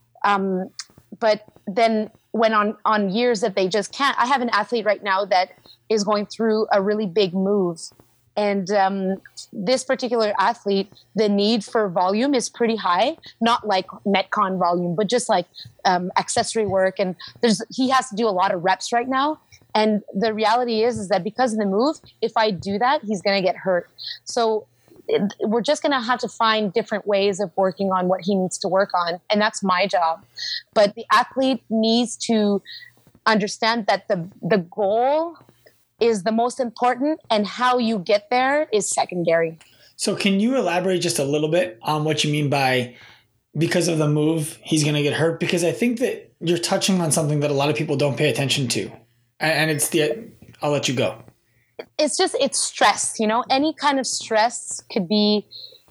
But then when on years that they just can't, I have an athlete right now that is going through a really big move. And this particular athlete, the need for volume is pretty high, not like Metcon volume, but just like accessory work. And he has to do a lot of reps right now. And the reality is that because of the move, if I do that, he's going to get hurt. So we're just going to have to find different ways of working on what he needs to work on. And that's my job. But the athlete needs to understand that the goal is the most important, and how you get there is secondary. So can you elaborate just a little bit on what you mean by because of the move, he's going to get hurt? Because I think that you're touching on something that a lot of people don't pay attention to. And I'll let you go. It's stress, any kind of stress could be,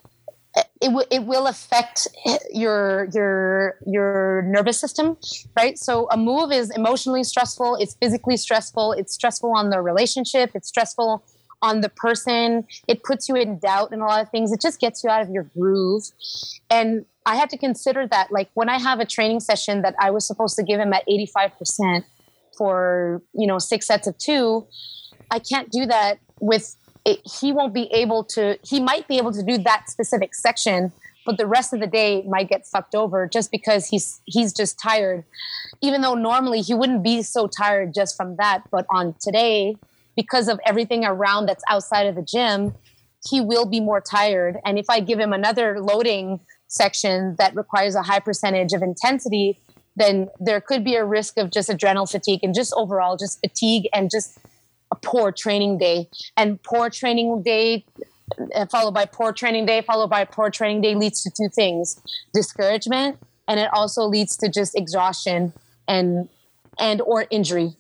it will affect your nervous system, right? So a move is emotionally stressful. It's physically stressful. It's stressful on the relationship. It's stressful on the person. It puts you in doubt in a lot of things. It just gets you out of your groove. And I had to consider that, like when I have a training session that I was supposed to give him at 85% for, 6 sets of 2, I can't do that with it. He might be able to do that specific section, but the rest of the day might get fucked over just because he's just tired. Even though normally he wouldn't be so tired just from that, but on today, because of everything around that's outside of the gym, he will be more tired. And if I give him another loading section that requires a high percentage of intensity, then there could be a risk of just adrenal fatigue and just overall just fatigue and just a poor training day. And poor training day followed by poor training day followed by poor training day leads to 2 things: discouragement, and it also leads to just exhaustion and or injury.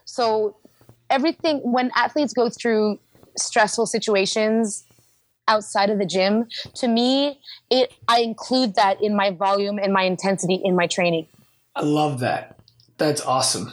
So everything, when athletes go through stressful situations outside of the gym, to me, I include that in my volume and my intensity in my training. I love that. That's awesome.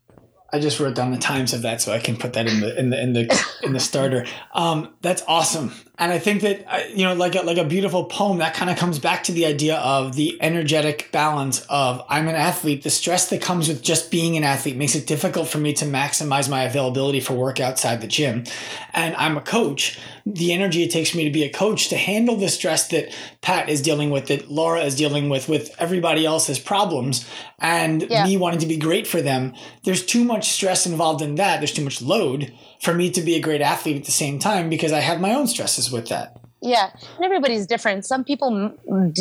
I just wrote down the times of that so I can put that in the starter. That's awesome. And I think that, like a beautiful poem, that kind of comes back to the idea of the energetic balance of I'm an athlete. The stress that comes with just being an athlete makes it difficult for me to maximize my availability for work outside the gym. And I'm a coach. The energy it takes me to be a coach to handle the stress that Pat is dealing with, that Laura is dealing with everybody else's problems, and me wanting to be great for them. There's too much stress involved in that. There's too much load for me to be a great athlete at the same time because I have my own stresses with that. Yeah. And everybody's different. Some people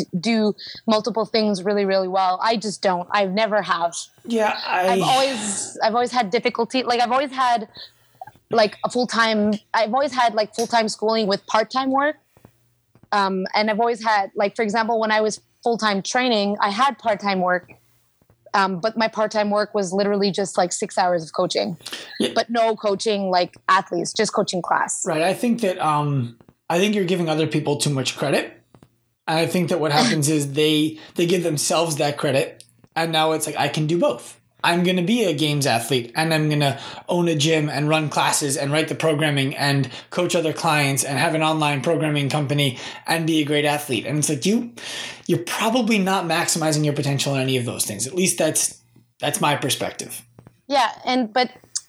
do multiple things really, really well. I just don't. I never have. Yeah. I've always had difficulty. Like I've always had full-time schooling with part-time work. And I've always had, like, for example, when I was full-time training, I had part-time work. But my part-time work was literally just like 6 hours of coaching, but no coaching like athletes, just coaching class. Right. I think that, I think you're giving other people too much credit. And I think that what happens is they give themselves that credit. And now it's like, I can do both. I'm going to be a games athlete and I'm going to own a gym and run classes and write the programming and coach other clients and have an online programming company and be a great athlete. And it's like, you're probably not maximizing your potential in any of those things. At least that's my perspective. Yeah. But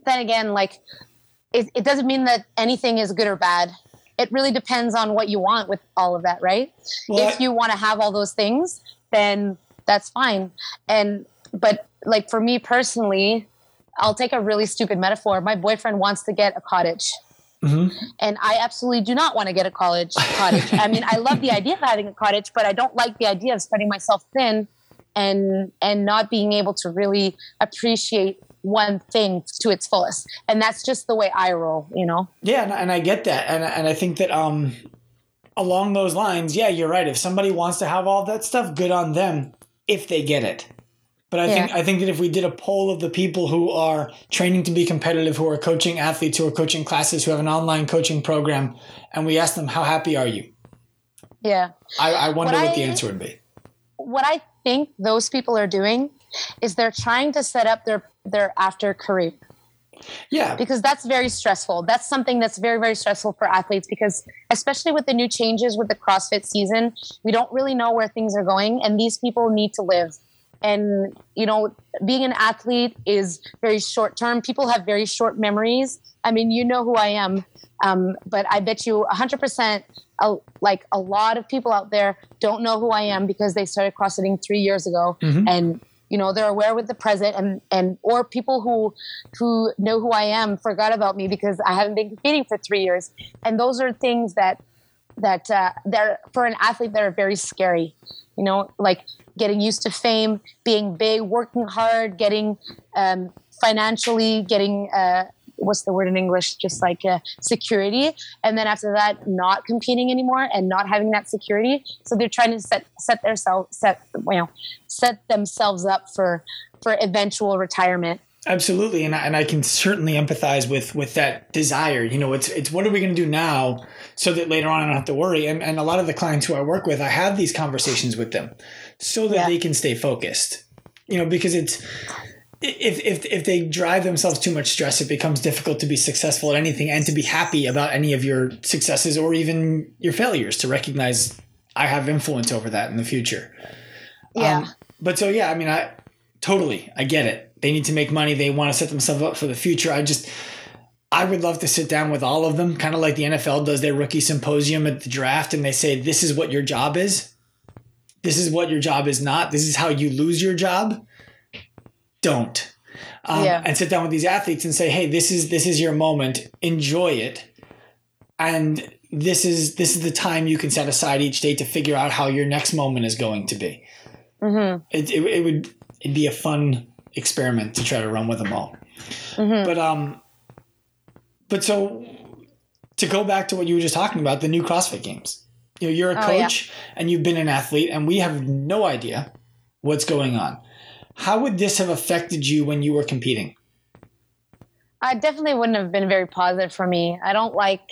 then again, like it doesn't mean that anything is good or bad. It really depends on what you want with all of that, right? Well, if you want to have all those things, then that's fine. But like for me personally, I'll take a really stupid metaphor. My boyfriend wants to get a cottage. Mm-hmm. And I absolutely do not want to get a cottage. I mean, I love the idea of having a cottage, but I don't like the idea of spreading myself thin and not being able to really appreciate one thing to its fullest. And that's just the way I roll, you know? Yeah. And I get that. And I think that, along those lines, yeah, you're right. If somebody wants to have all that stuff, good on them if they get it. But I think that if we did a poll of the people who are training to be competitive, who are coaching athletes, who are coaching classes, who have an online coaching program, and we asked them, how happy are you? Yeah. I wonder what the answer would be. What I think those people are doing is they're trying to set up their after career. Yeah. Because that's very stressful. That's something that's very, very stressful for athletes because especially with the new changes with the CrossFit season, we don't really know where things are going and these people need to live. And, you know, being an athlete is very short term. People have very short memories. I mean, you know who I am. But I bet you 100%, like a lot of people out there don't know who I am because they started CrossFitting 3 years ago. Mm-hmm. And, you know, they're aware with the present and or people who know who I am forgot about me because I haven't been competing for 3 years. And those are things that they're for an athlete that are very scary, you know, like getting used to fame, being big, working hard, getting financially, getting what's the word in English? Just like security. And then after that, not competing anymore and not having that security. So they're trying to set themselves up for eventual retirement. Absolutely. And I can certainly empathize with that desire. You know, it's what are we going to do now so that later on I don't have to worry. And a lot of the clients who I work with, I have these conversations with them so that they can stay focused, you know, because it's, if they drive themselves too much stress, it becomes difficult to be successful at anything and to be happy about any of your successes or even your failures, to recognize I have influence over that in the future. Yeah. But so, yeah, I mean, I get it. They need to make money. They want to set themselves up for the future. I would love to sit down with all of them, kind of like the NFL does their rookie symposium at the draft. And they say, this is what your job is. This is what your job is not. This is how you lose your job. Don't. And sit down with these athletes and say, hey, this is your moment. Enjoy it. And this is the time you can set aside each day to figure out how your next moment is going to be. Mm-hmm. It'd be a fun experiment to try to run with them all. Mm-hmm. But so to go back to what you were just talking about, the new CrossFit Games, you know, you're a coach and you've been an athlete and we have no idea what's going on. How would this have affected you when you were competing? I definitely wouldn't have been very positive for me. I don't like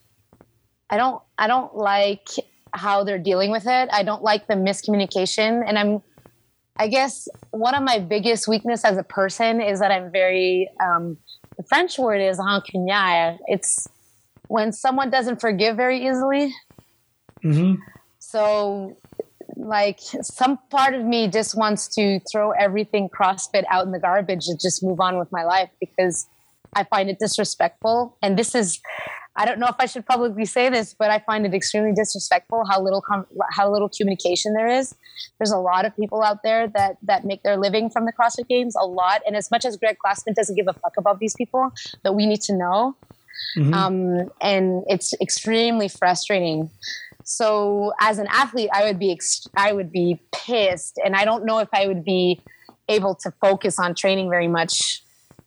how they're dealing with it. I don't like the miscommunication. And I guess one of my biggest weakness as a person is that I'm very, the French word is rancunière. It's when someone doesn't forgive very easily. Mm-hmm. So like some part of me just wants to throw everything CrossFit out in the garbage and just move on with my life because I find it disrespectful. And this is, I don't know if I should publicly say this, but I find it extremely disrespectful how little communication there is. There's a lot of people out there that make their living from the CrossFit Games, a lot. And as much as Greg Glassman doesn't give a fuck about these people, that we need to know. Mm-hmm. And it's extremely frustrating. So as an athlete, I would be pissed, and I don't know if I would be able to focus on training very much.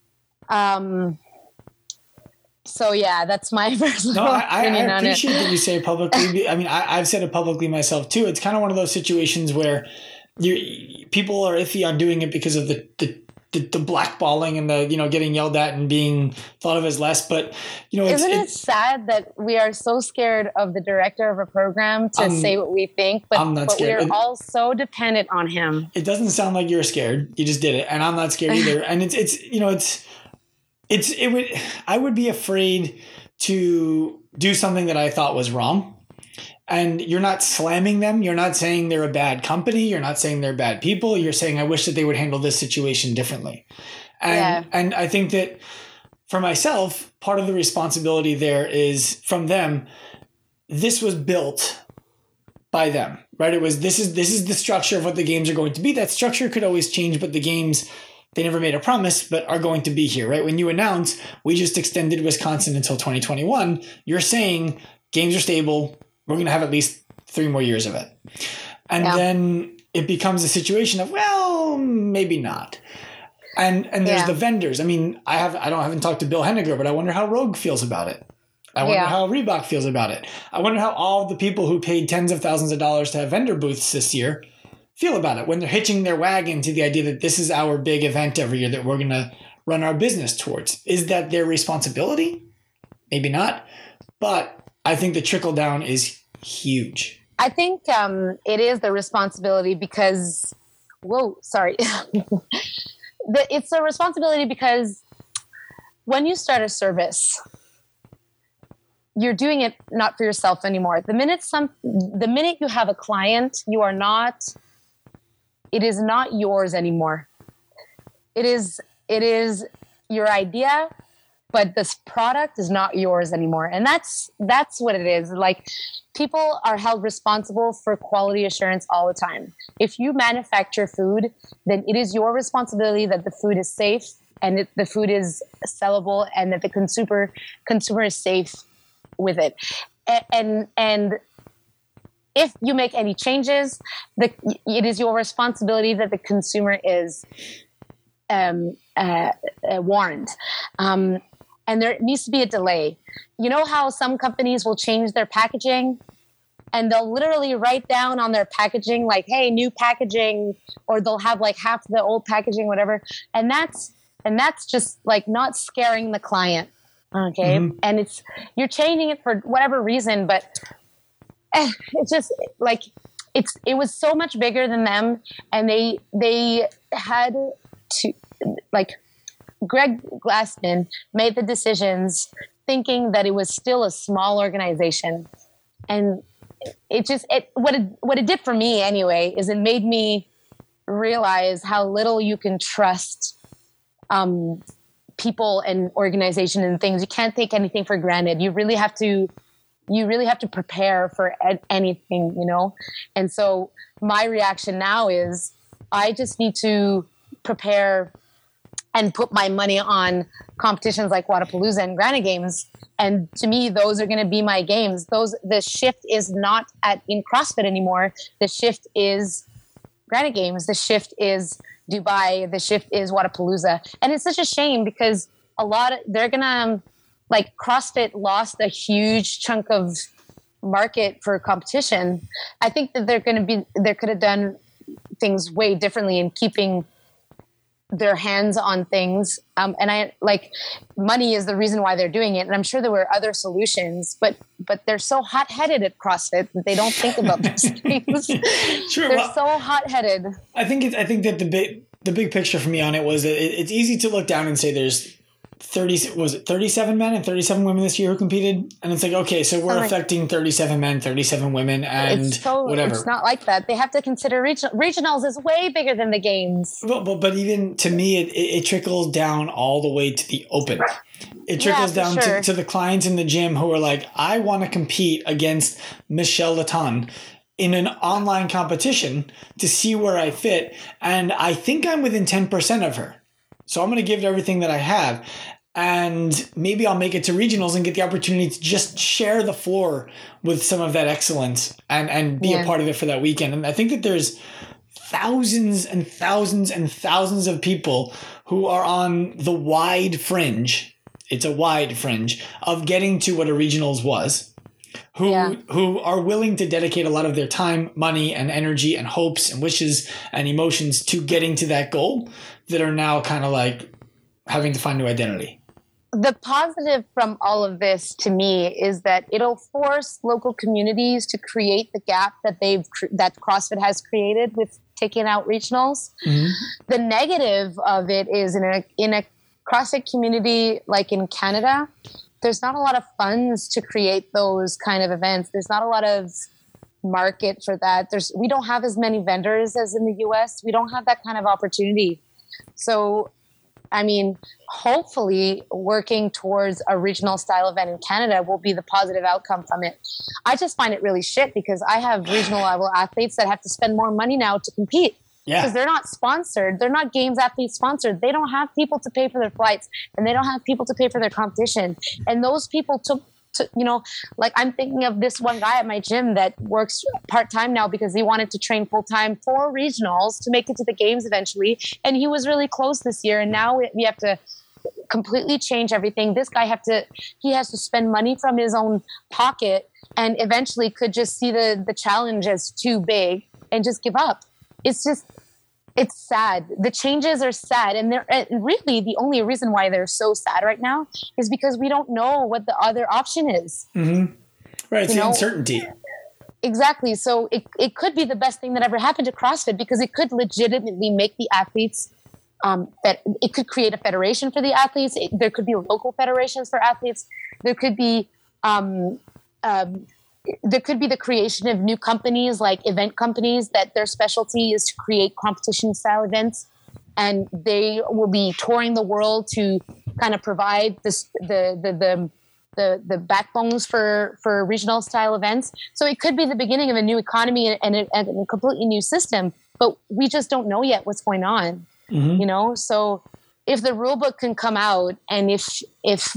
So yeah, that's my personal opinion on it. I appreciate that you say it publicly. I mean, I've said it publicly myself too. It's kind of one of those situations where people are iffy on doing it because of the blackballing and the, you know, getting yelled at and being thought of as less. But, you know, isn't it sad that we are so scared of the director of a program to say what we think, but we're all so dependent on him. It doesn't sound like you're scared. You just did it. And I'm not scared either. And I would be afraid to do something that I thought was wrong. And you're not slamming them. You're not saying they're a bad company. You're not saying they're bad people. You're saying, I wish that they would handle this situation differently. And I think that for myself, part of the responsibility there is from them. This was built by them, right? This is the structure of what the games are going to be. That structure could always change, but the games, they never made a promise, but are going to be here, right? When you announce, we just extended Wisconsin until 2021, you're saying games are stable. We're going to have at least 3 more years of it. And then it becomes a situation of, well, maybe not. And there's the vendors. I mean, I haven't talked to Bill Henniger, but I wonder how Rogue feels about it. I wonder how Reebok feels about it. I wonder how all the people who paid tens of thousands of dollars to have vendor booths this year feel about it when they're hitching their wagon to the idea that this is our big event every year that we're going to run our business towards. Is that their responsibility? Maybe not. But I think the trickle down is huge. I think it is the responsibility because, it's a responsibility because when you start a service, you're doing it not for yourself anymore. The minute you have a client, it is not yours anymore. It is your idea, but this product is not yours anymore. And that's what it is. Like, people are held responsible for quality assurance all the time. If you manufacture food, then it is your responsibility that the food is safe and the food is sellable and that the consumer is safe with it. And if you make any changes, it is your responsibility that the consumer is warned. And there needs to be a delay. You know how some companies will change their packaging and they'll literally write down on their packaging, like, hey, new packaging, or they'll have like half the old packaging, whatever. And that's just like not scaring the client. Okay. Mm-hmm. And you're changing it for whatever reason, but it's just like, it was so much bigger than them. And they had to, like, Greg Glassman made the decisions thinking that it was still a small organization. And what it did for me anyway, is it made me realize how little you can trust, people and organization and things. You can't take anything for granted. You really have to prepare for anything, you know? And so my reaction now is I just need to prepare and put my money on competitions like Wodapalooza and Granite Games. And to me, those are going to be my games. The shift is not in CrossFit anymore. The shift is Granite Games. The shift is Dubai. The shift is Wodapalooza. And it's such a shame because they're going to, like, CrossFit lost a huge chunk of market for competition. I think that they could have done things way differently in keeping their hands on things. And money is the reason why they're doing it. And I'm sure there were other solutions, but they're so hot-headed at CrossFit that they don't think about those things. Sure, they're so hot-headed. I think that the big picture for me on it was that it's easy to look down and say there's 37 men and 37 women this year who competed? And it's like, okay, so we're affecting 37 men, 37 women, and whatever. It's not like that. They have to consider regionals is way bigger than the games. But even to me, it trickles down all the way to the open. It trickles down to the clients in the gym who are like, I want to compete against Michelle Laton in an online competition to see where I fit. And I think I'm within 10% of her. So I'm going to give it everything that I have. And maybe I'll make it to regionals and get the opportunity to just share the floor with some of that excellence and be a part of it for that weekend. And I think that there's thousands and thousands and thousands of people who are on the wide fringe. It's a wide fringe of getting to what a regionals was, who are willing to dedicate a lot of their time, money, and energy and hopes and wishes and emotions to getting to that goal, that are now kind of like having to find new identity. The positive from all of this to me is that it'll force local communities to create the gap that that CrossFit has created with taking out regionals. Mm-hmm. The negative of it is in a CrossFit community like in Canada, there's not a lot of funds to create those kind of events. There's not a lot of market for that. We don't have as many vendors as in the US. We don't have that kind of opportunity. So I mean, hopefully working towards a regional style event in Canada will be the positive outcome from it. I just find it really shit because I have regional level athletes that have to spend more money now to compete. Yeah. Because they're not sponsored. They're not games athletes sponsored. They don't have people to pay for their flights, and they don't have people to pay for their competition. And those people took, like I'm thinking of this one guy at my gym that works part-time now because he wanted to train full-time for regionals to make it to the games eventually. And he was really close this year. And now we have to completely change everything. This guy he has to spend money from his own pocket and eventually could just see the challenge as too big and just give up. It's sad. The changes are sad. And really the only reason why they're so sad right now is because we don't know what the other option is. Mm-hmm. Right. It's the uncertainty. Exactly. So it could be the best thing that ever happened to CrossFit because it could legitimately make the athletes that it could create a federation for the athletes. There could be local federations for athletes. There could be the creation of new companies like event companies that their specialty is to create competition style events, and they will be touring the world to kind of provide the backbones for regional style events. So it could be the beginning of a new economy and a completely new system, but we just don't know yet what's going on. Mm-hmm. So if the rule book can come out, and if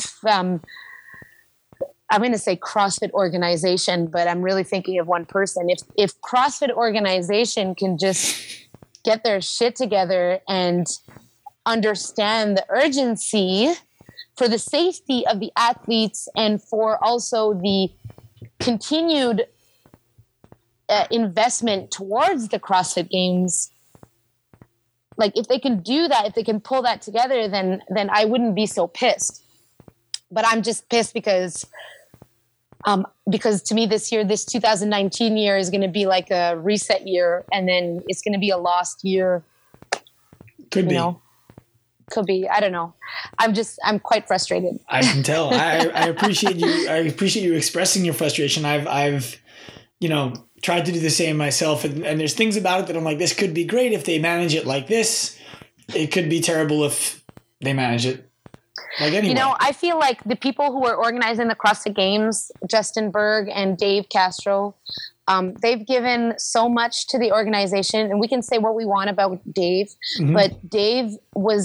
I'm going to say CrossFit organization, but I'm really thinking of one person. If CrossFit organization can just get their shit together and understand the urgency for the safety of the athletes and for also the continued investment towards the CrossFit Games, like if they can do that, if they can pull that together, then I wouldn't be so pissed. But I'm just pissed because to me this 2019 year is going to be like a reset year, and then it's going to be a lost year. Could be. I don't know. I'm quite frustrated. I can tell. I appreciate you. I appreciate you expressing your frustration. I've tried to do the same myself, and there's things about it that I'm like, this could be great if they manage it like this. It could be terrible if they manage it like anyway. I feel like the people who are organizing the CrossFit Games, Justin Berg and Dave Castro, they've given so much to the organization, and we can say what we want about Dave, mm-hmm. but Dave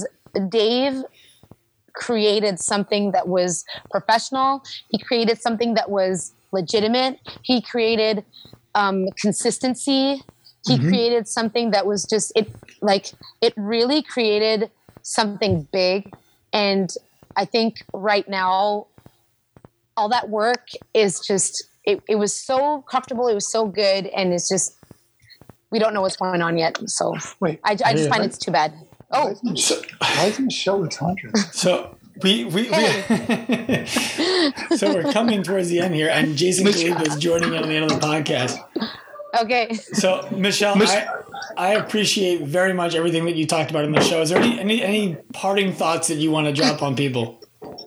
created something that was professional. He created something that was legitimate. He created consistency. He mm-hmm. created something that was just it really created something big. And I think right now, all that work is just, it was so comfortable. It was so good. And it's just, we don't know what's going on yet. So I just find it's too bad. Why is Michelle Letendre? So so we're coming towards the end here, and Jason Kaliba is joining in on the end of the podcast. Okay. So Michelle, I appreciate very much everything that you talked about in the show. Is there any parting thoughts that you want to drop on people?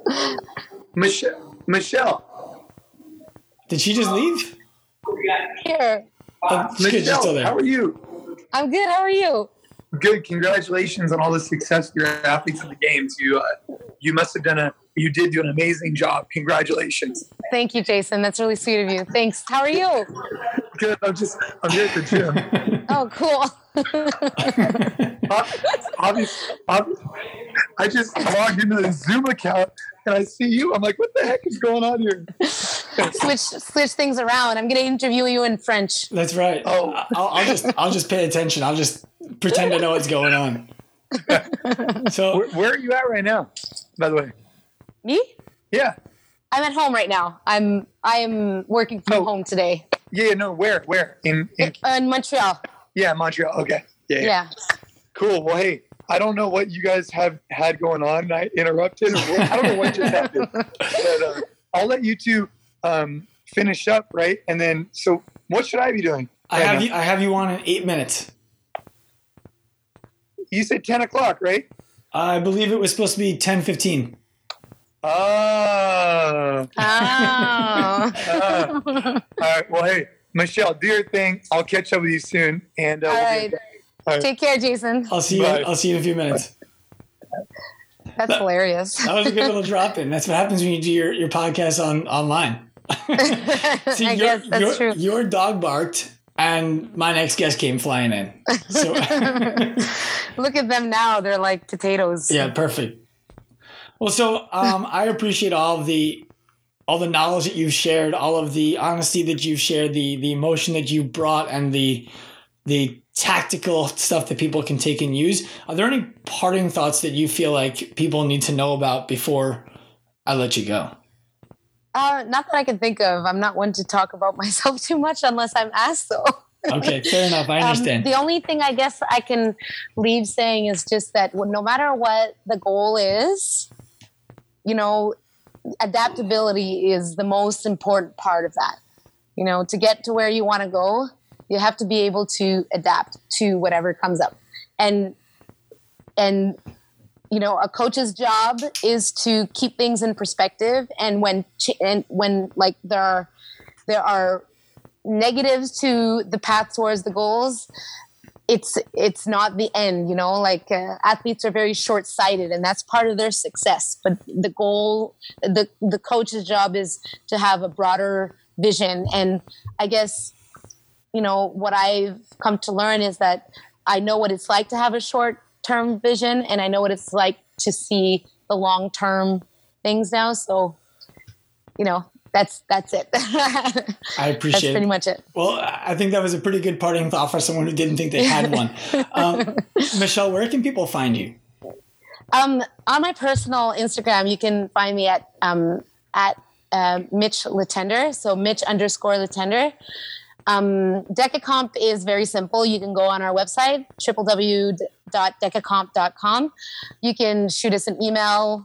Michelle. Did she just leave? Here. Michelle, still there. How are you? I'm good. How are you? Good. Congratulations on all the success of your athletes in the games. You did do an amazing job. Congratulations. Thank you, Jason. That's really sweet of you. Thanks. How are you? Good. I'm here at the gym. Oh, cool. I just logged into the Zoom account and I see you. I'm like, what the heck is going on here? Switch things around. I'm going to interview you in French. That's right. Oh, I'll just pay attention. I'll just pretend to know what's going on. So where are you at right now, by the way? Me? Yeah. I'm at home right now. I'm working from home today. Yeah, no, where? In Montreal. Yeah, Montreal. Okay. Yeah. Cool. Well, hey, I don't know what you guys have had going on. I interrupted. I don't know what just happened. But I'll let you two finish up, right? And then, so what should I be doing? I have you on in 8 minutes. You said 10 o'clock, right? I believe it was supposed to be 10:15. Oh. All right. Well, hey, Michelle, do your thing. I'll catch up with you soon. And all right. Take care, Jason. I'll see you in a few minutes. That's hilarious. That was a good little drop in. That's what happens when you do your podcast online. See, I guess that's true. Your dog barked and my next guest came flying in. So look at them now. They're like potatoes. Yeah, perfect. Well, so I appreciate all the knowledge that you've shared, all of the honesty that you've shared, the emotion that you brought, and the tactical stuff that people can take and use. Are there any parting thoughts that you feel like people need to know about before I let you go? Not that I can think of. I'm not one to talk about myself too much unless I'm asked so. Okay, fair enough. I understand. The only thing I guess I can leave saying is just that no matter what the goal is, adaptability is the most important part of that. To get to where you want to go, you have to be able to adapt to whatever comes up. And a coach's job is to keep things in perspective. And when like there are negatives to the path towards the goals, it's not the end, athletes are very short-sighted, and that's part of their success. But the goal, the coach's job is to have a broader vision. And I guess, what I've come to learn is that I know what it's like to have a short-term vision, and I know what it's like to see the long-term things now. So, that's it. I appreciate it. That's pretty much it. Well, I think that was a pretty good parting thought for someone who didn't think they had one. Michelle, where can people find you? On my personal Instagram, you can find me at Mitch Latender. So Mitch_Latender. DECAComp is very simple. You can go on our website, www.decacomp.com. You can shoot us an email,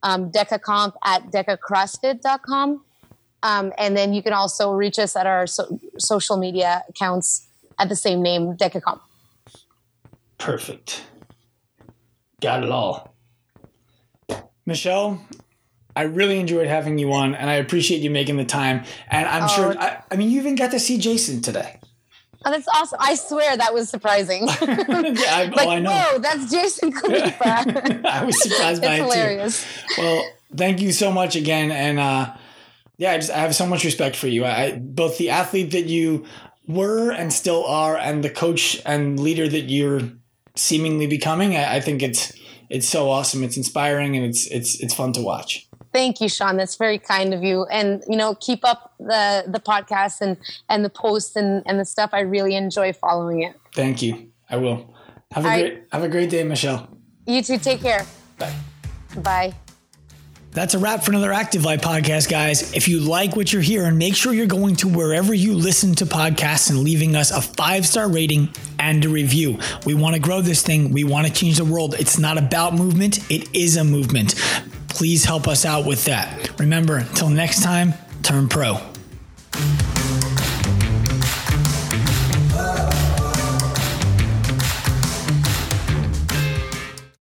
decacomp@decacrossfit.com. And then you can also reach us at our social media accounts at the same name, DECAComp. Perfect. Got it all. Michelle, I really enjoyed having you on, and I appreciate you making the time. And I'm sure, you even got to see Jason today. Oh, that's awesome. I swear that was surprising. Yeah, I know. Whoa, that's Jason Khalifa. I was surprised by it hilarious. Too. Well, thank you so much again. And I have so much respect for you. Both the athlete that you were and still are, and the coach and leader that you're seemingly becoming. I think it's so awesome. It's inspiring, and it's fun to watch. Thank you, Sean. That's very kind of you. And, keep up the podcast and the posts and the stuff. I really enjoy following it. Thank you. I will. Have a great day, Michelle. You too. Take care. Bye. Bye. That's a wrap for another Active Life podcast, guys. If you like what you're hearing, make sure you're going to wherever you listen to podcasts and leaving us a 5-star rating and a review. We want to grow this thing. We want to change the world. It's not about movement. It is a movement. Please help us out with that. Remember, until next time, turn pro.